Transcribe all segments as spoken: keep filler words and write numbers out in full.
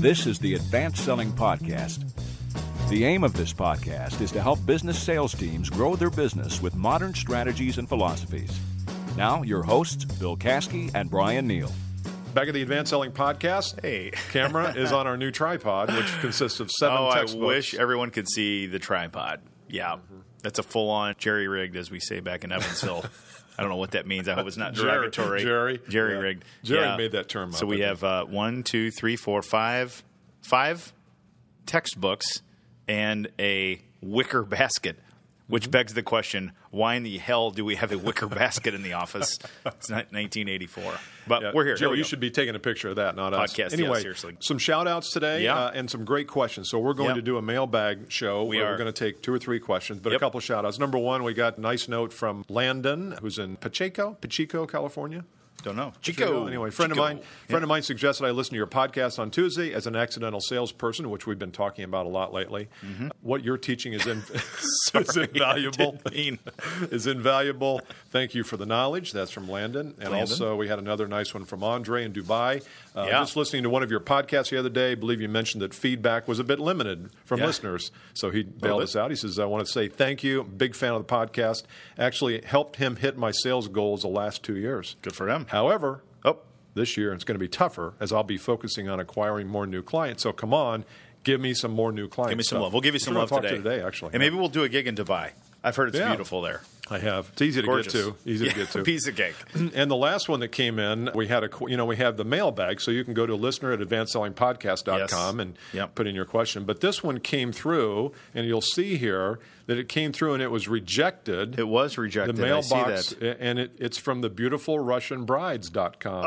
This is the Advanced Selling Podcast. The aim of this podcast is to help business sales teams grow their business with modern strategies and philosophies. Now, your hosts, Bill Caskey and Brian Neal. Back at the Advanced Selling Podcast. Hey. Camera is on our new tripod, which consists of seven oh, textbooks. I wish everyone could see the tripod. Yeah. Mm-hmm. That's a full-on jerry-rigged, as we say back in Evansville. I don't know what that means. I hope it's not derogatory. Jerry. Jerry-rigged. Yeah. Jerry yeah. made that term up. So we have uh, one, two, three, four, five, five textbooks and a wicker basket, which mm-hmm. begs the question, why in the hell do we have a wicker basket in the office? It's not nineteen eighty-four. But yeah. we're here. Joe, here you go. should be taking a picture of that, not us. Podcast, anyway, yeah, seriously. Some shout-outs today yeah. uh, and some great questions. So we're going yep. to do a mailbag show we where are. we're going to take two or three questions, but yep. a couple of shout-outs. Number one, we got a nice note from Landon, who's in Pacheco, Pacheco, California. Don't know. Chico. Anyway, friend Chico. of mine, friend yeah. of mine suggested I listen to your podcast on Tuesday as an accidental salesperson, which we've been talking about a lot lately. Mm-hmm. What you're teaching is, in, Sorry, is invaluable. mean. is invaluable. Thank you for the knowledge. That's from Landon, and Landon. also we had another nice one from Andre in Dubai. Uh, yeah. Just listening to one of your podcasts the other day, I believe you mentioned that feedback was a bit limited from yeah. listeners. So he bailed us out. He says, "I want to say thank you. Big fan of the podcast. Actually, helped him hit my sales goals the last two years. Good for him. However." Oh, this year it's going to be tougher as I'll be focusing on acquiring more new clients. So come on, give me some more new clients. give me some stuff. love. We'll give you some We're love gonna talk today. To today, actually. And maybe we'll do a gig in Dubai. I've heard it's Yeah. beautiful there. I have. It's easy to Gorgeous. get to. Easy yeah, to get to. Piece of cake. And the last one that came in, we had a you know we have the mailbag, so you can go to listener at advanced selling podcast dot com yes. and yep. put in your question. But this one came through, and you'll see here that it came through and it was rejected. It was rejected. The mailbox, I see that. and it, it's from the beautiful russian brides dot com.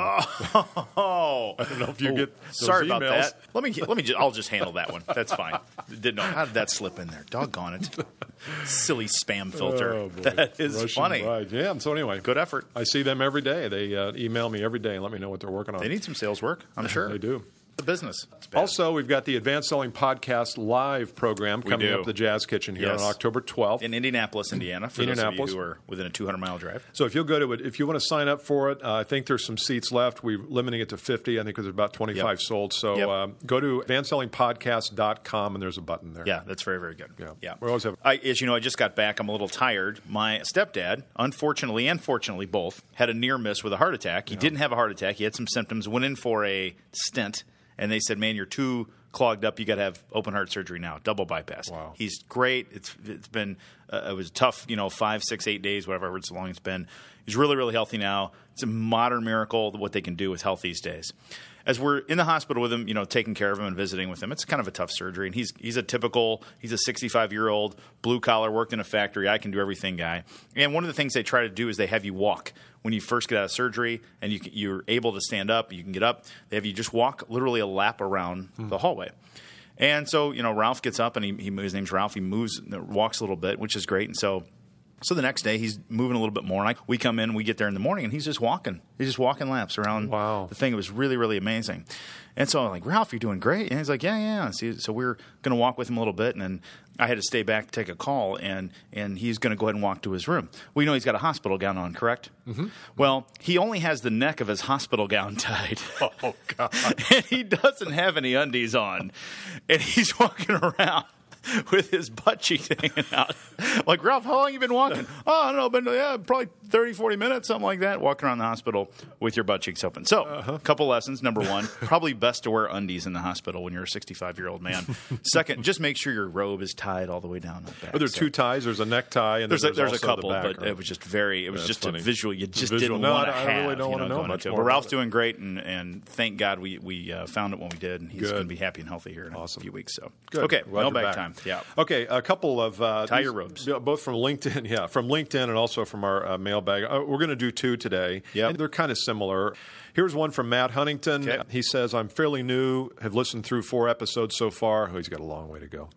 Oh, I don't know if you oh, get those sorry emails. about that. Let me let me. Just, I'll just handle that one. That's fine. Didn't know how did that slip in there. Doggone it! Silly spam filter. Oh, boy. That is Russian funny. Bride. Yeah. So anyway, Good effort. I see them every day. They uh, email me every day and let me know what they're working on. They need some sales work. I'm sure They do. The business. It's bad. Also, we've got the Advanced Selling Podcast live program We coming do. up at the Jazz Kitchen here Yes. on October twelfth. in Indianapolis, Indiana, for Indianapolis. those of you who are within a two hundred mile drive. So if you'll go to it, if you want to sign up for it, uh, I think there's some seats left. We're limiting it to fifty, I think, because there's about twenty-five Yep. sold. So Yep. um, go to advanced selling podcast dot com, and there's a button there. Yeah, that's very, very good. Yeah. yeah. We always have- I, as you know, I just got back. I'm a little tired. My stepdad, unfortunately and fortunately both, had a near miss with a heart attack. He Yeah. didn't have a heart attack. He had some symptoms, went in for a stent, and they said, man, you're too clogged up. You got to have open heart surgery now, double bypass. Wow. He's great. It's It's been, uh, it was tough, you know, five, six, eight days, whatever it's long it's been. He's really, really healthy now. It's a modern miracle what they can do with health these days. As we're in the hospital with him, you know, taking care of him and visiting with him, it's kind of a tough surgery. And he's he's a typical, he's a sixty-five-year-old, blue-collar, worked in a factory, I can do everything guy. And one of the things they try to do is they have you walk. When you first get out of surgery and you, you're able to stand up, you can get up, they have you just walk literally a lap around Hmm. the hallway. And so, you know, Ralph gets up and he, he his name's Ralph. He moves, walks a little bit, which is great. And so So the next day, he's moving a little bit more. And I, we come in, we get there in the morning, and he's just walking. He's just walking laps around Wow. the thing. It was really, really amazing. And so I'm like, Ralph, you're doing great. And he's like, yeah, yeah. So, so we we're going to walk with him a little bit. And then I had to stay back to take a call, and, and he's going to go ahead and walk to his room. Well, you know he's got a hospital gown on, correct? Mm-hmm. Well, he only has the neck of his hospital gown tied. Oh, God. And he doesn't have any undies on. And he's walking around with his butt cheeks hanging out. Like, Ralph, how long you been walking? Oh, I don't know, been, yeah, probably thirty, forty minutes, something like that, walking around the hospital with your butt cheeks open. So, a uh-huh. couple lessons. Number one, probably best to wear undies in the hospital when you're a sixty-five-year-old man. Second, just make sure your robe is tied all the way down the back. Are there So- two ties? There's a necktie, and There's, then a, there's a also couple, the back, but right? it was just very, it was That's just funny. a visual you just Visual. didn't No, want to I have. really don't you wanna know going much into it. more But Ralph's about it. doing great, and, and thank God we, we uh, found it when we did, and he's Good. going to be happy and healthy here in Awesome. a few weeks. So Good. Okay, Glad you're mailbag back. time. Yeah. Okay, a couple of uh, Tie these- your robes. yeah, both from LinkedIn. Yeah, from LinkedIn and also from our uh, mailbag. Uh, we're going to do two today. Yep. And they're kind of similar. Here's one from Matt Huntington. Okay. He says, "I'm fairly new. Have listened through four episodes so far. Oh, he's got a long way to go.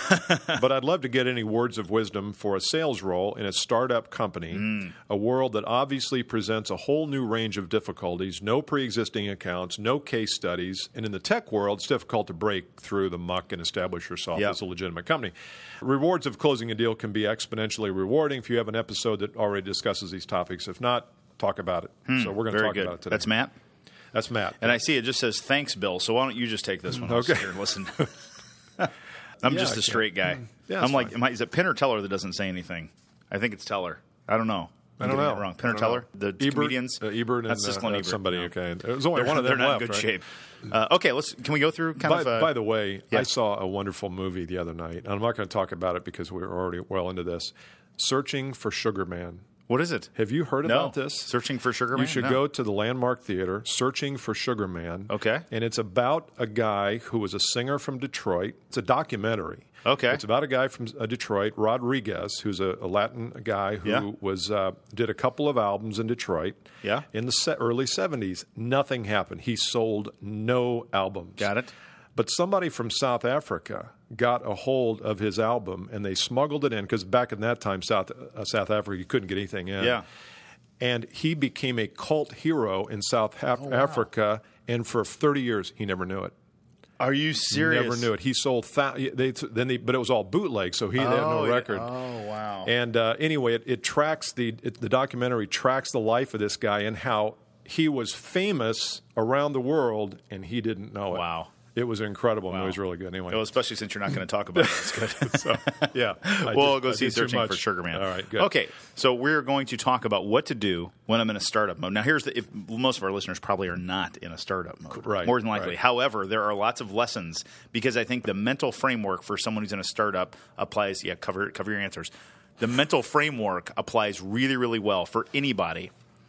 But I'd love to get any words of wisdom for a sales role in a startup company, Mm. a world that obviously presents a whole new range of difficulties, no pre-existing accounts, no case studies, and in the tech world, it's difficult to break through the muck and establish yourself Yep. as a legitimate company. Rewards of closing a deal can be exponentially rewarding if you have an episode that already discusses these topics. If not, talk about it. So we're going to Very talk good. about it today. That's Matt. That's Matt. And I see it just says, thanks, Bill. So why don't you just take this one? I'll Okay. sit here and listen. I'm Yeah, just I a can. straight guy. Yeah, I'm that's like, fine. am I, is it Penn or Teller that doesn't say anything? I think it's Teller. I don't know. I I'm don't getting know. it wrong. Penn I or don't Teller? know. The Ebert, comedians? uh, Ebert That's and Siskel uh, and uh, Ebert. somebody. No. Okay, there's only They're, one of them they're not left. in good right? shape. Uh, okay, let's. Can we go through kind By, of? Uh, by the way, yeah. I saw a wonderful movie the other night. And I'm not going to talk about it because we're already well into this. Searching for Sugar Man. what is it? Have you heard No. about this? Searching for Sugar Man? You should No. go to the Landmark Theater, Searching for Sugar Man. Okay. And it's about a guy who was a singer from Detroit. It's a documentary. Okay. It's about a guy from uh, Detroit, Rodriguez, who's a, a Latin guy who Yeah. was uh, did a couple of albums in Detroit. Yeah. In the se- early seventies, nothing happened. He sold no albums. Got it. But somebody from South Africa got a hold of his album and they smuggled it in because back in that time, South uh, South Africa, you couldn't get anything in. Yeah. And he became a cult hero in South Af- Oh, wow. Africa, and for thirty years he never knew it. Are you serious? Never knew it. He sold th- they then they, but it was all bootleg, so he had Oh, no yeah. record. Oh, wow. And uh, anyway, it, it tracks the it, the documentary tracks the life of this guy and how he was famous around the world and he didn't know it. Wow. It was incredible. Wow. And it was really good. Anyway, Well, especially since you're not going to talk about it. That's good. so, yeah, I we'll did- go I see did too Searching much. for Sugar Man. All right, good. Okay, so we're going to talk about what to do when I'm in a startup mode. Now, here's the if most of our listeners probably are not in a startup mode, Right, more than likely. right. However, there are lots of lessons because I think the mental framework for someone who's in a startup applies. Yeah, cover cover your answers. The mental framework applies really, really well for anybody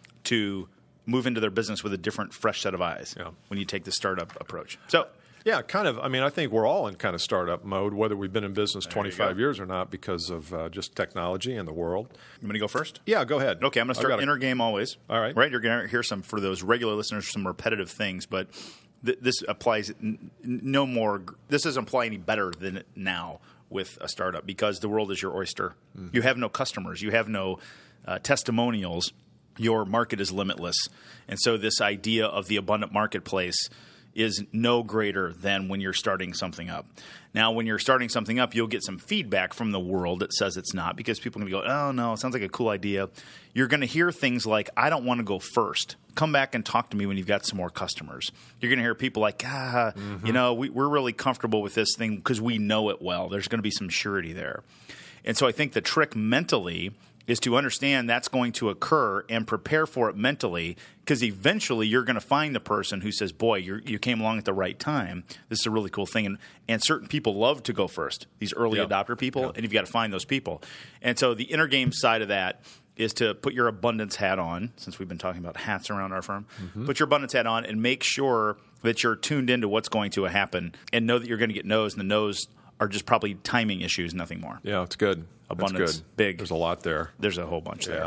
to move into their business with a different, fresh set of eyes Yeah. when you take the startup approach. So. Yeah, kind of. I mean, I think we're all in kind of startup mode, whether we've been in business you twenty-five go. years or not, because of uh, just technology and the world. You want me to go first? Yeah, go ahead. Okay, I'm going to I've start got a- inner game always. All right. Right? You're going to hear some, for those regular listeners, some repetitive things, but th- this applies n- n- no more. This doesn't apply any better than it now with a startup because the world is your oyster. Mm-hmm. You have no customers. You have no uh, testimonials. Your market is limitless. And so this idea of the abundant marketplace is no greater than when you're starting something up. Now, when you're starting something up, you'll get some feedback from the world that says it's not because people are going to go, oh, no, it sounds like a cool idea. You're going to hear things like, I don't want to go first. Come back and talk to me when you've got some more customers. You're going to hear people like, ah, Mm-hmm. you know, we, we're really comfortable with this thing because we know it well. There's going to be some surety there. And so I think the trick mentally is to understand that's going to occur and prepare for it mentally because eventually you're going to find the person who says, boy, you're, you came along at the right time. This is a really cool thing. And, and certain people love to go first, these early Yeah. adopter people, Yeah. and you've got to find those people. And so the inner game side of that is to put your abundance hat on, since we've been talking about hats around our firm. Mm-hmm. Put your abundance hat on and make sure that you're tuned into what's going to happen and know that you're going to get no's, and the no's are just probably timing issues, nothing more. Yeah, it's good. Abundance, That's good. big. There's a lot there. There's a whole bunch there. Yeah.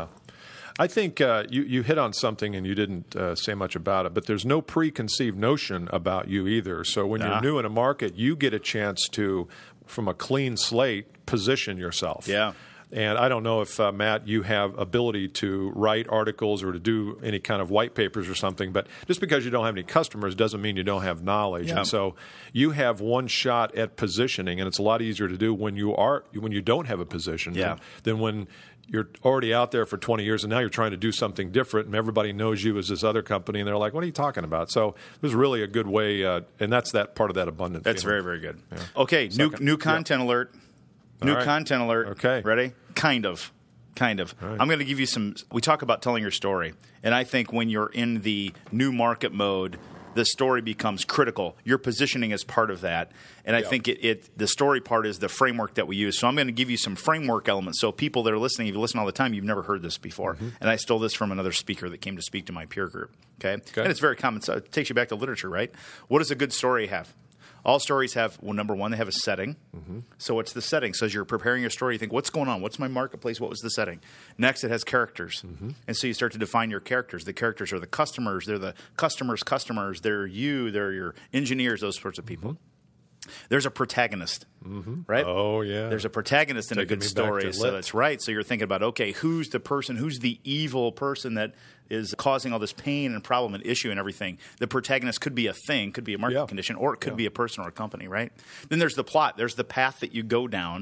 I think uh, you, you hit on something and you didn't uh, say much about it, but there's no preconceived notion about you either. So when Nah. you're new in a market, you get a chance to, from a clean slate, position yourself. Yeah. And I don't know if, uh, Matt, you have ability to write articles or to do any kind of white papers or something, but just because you don't have any customers doesn't mean you don't have knowledge. Yeah. And so you have one shot at positioning, and it's a lot easier to do when you are when you don't have a position Yeah. than, than when you're already out there for twenty years and now you're trying to do something different and everybody knows you as this other company and they're like, what are you talking about? So it was really a good way, uh, and that's that part of that abundance. That's feeling. very, very good. Okay, new Second. new content alert. New right. content alert. Okay. Ready? Kind of. Kind of. right. I'm going to give you some. We talk about telling your story. And I think when you're in the new market mode, the story becomes critical. Your positioning is part of that. And I Yeah. think it, it the story part is the framework that we use. So I'm going to give you some framework elements. So people that are listening, if you listen all the time, you've never heard this before. Mm-hmm. And I stole this from another speaker that came to speak to my peer group. Okay. Okay. And it's very common. So it takes you back to literature, right? What does a good story have? All stories have, well, number one, they have a setting. Mm-hmm. So what's the setting? So as you're preparing your story, you think, what's going on? What's my marketplace? What was the setting? Next, it has characters. Mm-hmm. And so you start to define your characters. The characters are the customers. They're the customers' customers. They're you. They're your engineers, those sorts of people. There's a protagonist, right? Oh, yeah. There's a protagonist in a Taking good me back story. to So Lit. that's right. So you're thinking about, okay, who's the person, who's the evil person that is causing all this pain and problem and issue and everything? The protagonist could be a thing, could be a market Yeah. condition, or it could Yeah. be a person or a company, right? Then there's the plot. There's the path that you go down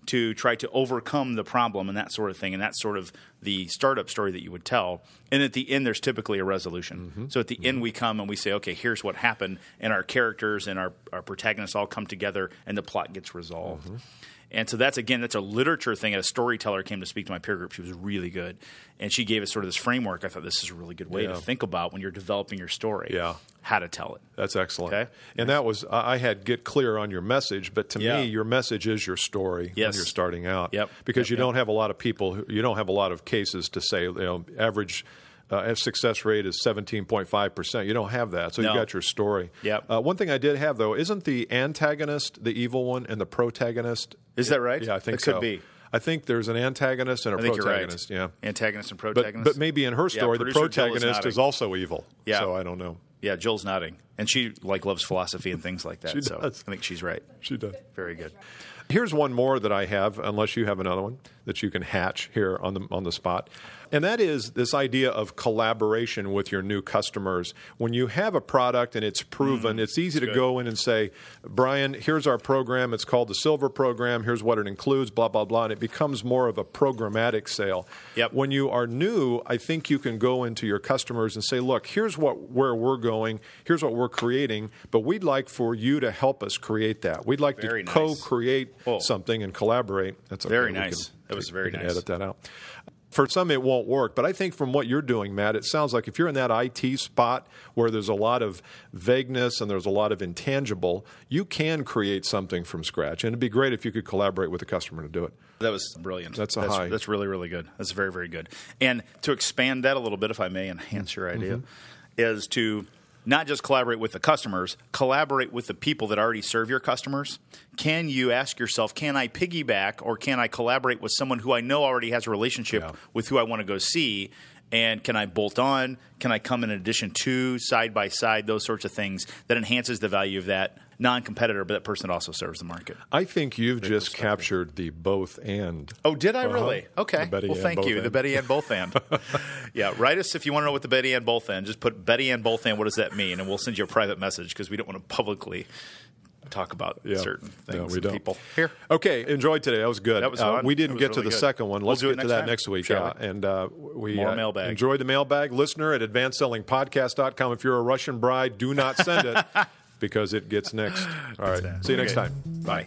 to try to overcome the problem and that sort of thing, and that's sort of the startup story that you would tell. And at the end, there's typically a resolution. Mm-hmm. So at the mm-hmm. end, we come and we say, okay, here's what happened, and our characters and our, our protagonists all come together, and the plot gets resolved. Mm-hmm. And so that's, again, that's a literature thing. A storyteller came to speak to my peer group. She was really good. And she gave us sort of this framework. I thought this is a really good way yeah. to think about when you're developing your story, yeah. how to tell it. That's excellent. Okay? And that was, I had get clear on your message, but to yeah. me, your message is your story yes. when you're starting out. Yep. Because yep, you yep. don't have a lot of people, who, you don't have a lot of cases to say, you know, average Uh, success rate is seventeen point five percent. You don't have that, so no. you got your story. Yep. Uh, one thing I did have, though, isn't the antagonist the evil one and the protagonist? Is that right? Yeah, I think it so. could be. I think there's an antagonist and a I think protagonist. You're right. Yeah, antagonist and but, protagonist. but maybe in her story, yeah, the producer Jill is protagonist is, nodding. also evil. Yeah. So I don't know. Yeah, Jill's nodding, and she like loves philosophy and things like that. She so does. I think she's right. She does. Very good. Here's one more that I have, unless you have another one that you can hatch here on the on the spot. And that is this idea of collaboration with your new customers. When you have a product and it's proven, mm, it's easy to good. go in and say, Brian, here's our program. It's called the Silver Program. Here's what it includes, blah, blah, blah. And it becomes more of a programmatic sale. Yep. When you are new, I think you can go into your customers and say, look, here's what where we're going. Here's what we're creating. But we'd like for you to help us create that. We'd like Very to nice. co-create oh. something and collaborate. That's okay. Very We nice. Can, that was we very can nice. Edit that out. For some, it won't work. But I think from what you're doing, Matt, it sounds like if you're in that I T spot where there's a lot of vagueness and there's a lot of intangible, you can create something from scratch. And it'd be great if you could collaborate with the customer to do it. That was brilliant. That's a that's, high. That's really, really good. That's very, very good. And to expand that a little bit, if I may enhance your idea, mm-hmm. is to not just collaborate with the customers, collaborate with the people that already serve your customers. Can you ask yourself, can I piggyback or can I collaborate with someone who I know already has a relationship Yeah. with who I want to go see? And can I bolt on? Can I come in addition to, side by side, those sorts of things that enhances the value of that non-competitor, but that person also serves the market? I think you've just captured the both and. Oh, did I Uh-huh. really? Okay. The Betty Well, Ann thank both you. and. The Betty Ann both and. Yeah, write us if you want to know what the Betty Ann both and. Just put Betty Ann both and. What does that mean? And we'll send you a private message because we don't want to publicly talk about Yeah. certain things No, we and don't. people. Here. Okay, enjoyed today. That was good. That was Uh, fun. we That didn't was get to really the good. second one. We'll Let's do it get to next that time, next week. shall Yeah. we? And uh, we More uh, mailbag. enjoyed the mailbag. Listener at advanced selling podcast dot com. If you're a Russian bride, do not send it because it gets next. All right. See you next Okay. time. Bye.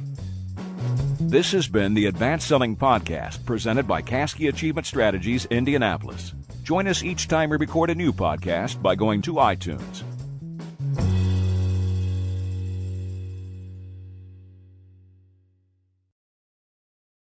This has been the Advanced Selling Podcast, presented by Caskey Achievement Strategies, Indianapolis. Join us each time we record a new podcast by going to iTunes.